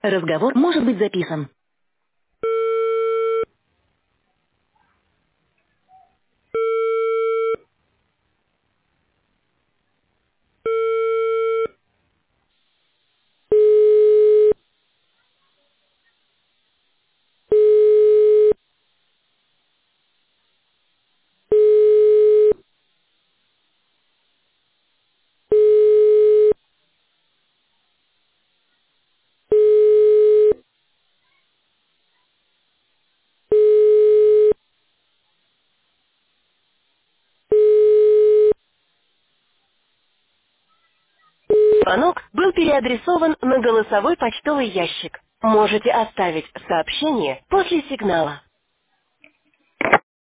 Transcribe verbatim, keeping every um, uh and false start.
Разговор может быть записан. Звонок был переадресован на голосовой почтовый ящик. Можете оставить сообщение после сигнала.